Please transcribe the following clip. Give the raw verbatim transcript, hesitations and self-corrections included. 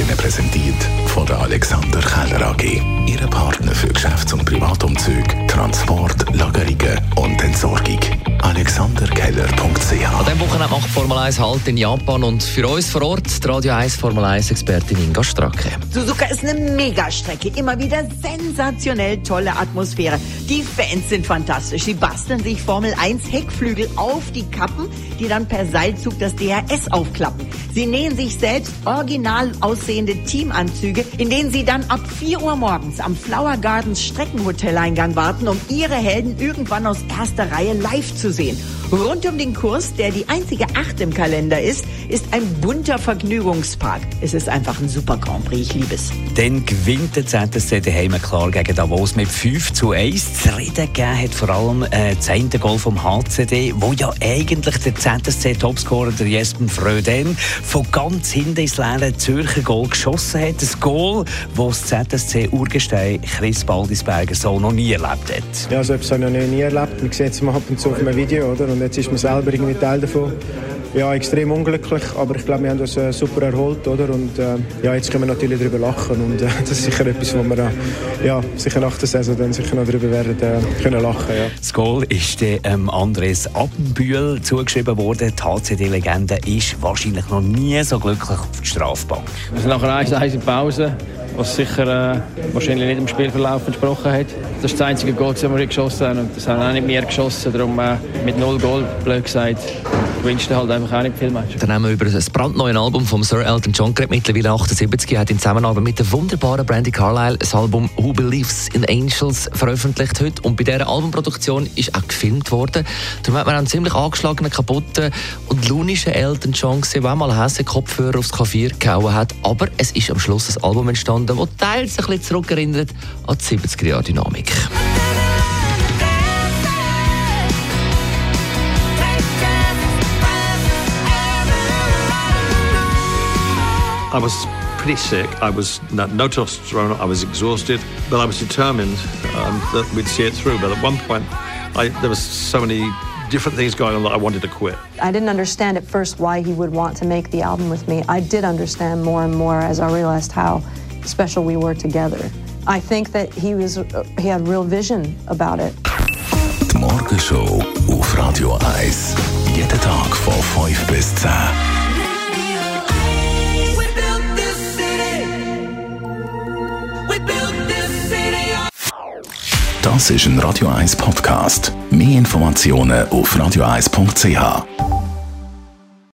Ihnen präsentiert von der Alexander Keller A G. Ihre Partner für Geschäfts- und Privatumzüge, Transport, Lagerungen und Entsorgung. alexander keller punkt c h. An diesem Wochenende macht Formel eins Halt in Japan und für uns vor Ort die Radio eins Formel eins Expertin Inga Stracke. Suzuka ist eine Megastrecke, immer wieder sensationell tolle Atmosphäre. Die Fans sind fantastisch, sie basteln sich Formel eins Heckflügel auf die Kappen, die dann per Seilzug das D R S aufklappen. Sie nähen sich selbst original aussehende Teamanzüge, in denen sie dann ab vier Uhr morgens am Flower Gardens Streckenhoteleingang warten, um ihre Helden irgendwann aus erster Reihe live zu sehen. Rund um den Kurs, der die einzige Acht im Kalender ist, ist ein bunter Vergnügungspark. Es ist einfach ein super Grand Prix, ich liebe es. Dann gewinnt der Z S C daheim klar gegen Davos mit fünf zu eins. Zu reden gegeben hat vor allem äh, das eine Goal vom H C D, wo ja eigentlich der Z S C-Topscorer, der Jesper Fröden, von ganz hinten ins leere Zürcher Goal geschossen hat. Ein Goal, das das Z S C-Urgestein Chris Baldisberger so noch nie erlebt hat. Ja, so etwas habe ich noch nie erlebt. Man sieht es mal ab und zu auf einem Video, oder? Und jetzt ist man selber irgendwie Teil davon. Ja, extrem unglücklich, aber ich glaube, wir haben uns äh, super erholt, oder? Und äh, ja, jetzt können wir natürlich darüber lachen und äh, das ist sicher etwas, wo wir äh, ja, sicher nach der Saison dann sicher noch darüber werden äh, können lachen. Ja. Das Goal ist ähm, Andres Abbenbühl zugeschrieben worden. Die H C D-Legende ist wahrscheinlich noch nie so glücklich auf die Strafbank. Wir sind nachher eins eins in Pause, was sicher äh, wahrscheinlich nicht im Spielverlauf entsprochen hat. Das ist das einzige Goal, das wir geschossen haben und das haben auch nicht mehr geschossen. Darum äh, mit null Goal, blöd gesagt, gewünscht halt einfach auch nicht viel Match. Dann haben wir über das brandneue Album von Sir Elton John geredet, mittlerweile achtundsiebzig. Er hat in Zusammenarbeit mit der wunderbaren Brandy Carlile das Album «Who Believes in Angels» veröffentlicht heute. Und bei dieser Albumproduktion ist auch gefilmt worden. Da hat man einen ziemlich angeschlagenen, kaputten und launischen Elton John gesehen, der mal hässliche Kopfhörer aufs Klavier gehauen hat. Aber es ist am Schluss ein Album entstanden, das teils ein bisschen zurückerinnert an die siebziger-Jahre-Dynamik. I was pretty sick. I was no, no testosterone. I was exhausted, but I was determined um, that we'd see it through. But at one point, I, there was so many different things going on that I wanted to quit. I didn't understand at first why he would want to make the album with me. I did understand more and more as I realized how special we were together. I think that he was he had real vision about it. Die Morgenshow auf Radio eins. Jeden Tag von fünf bis zehn. Das ist ein Radio eins Podcast. Mehr Informationen auf radio eins punkt c h.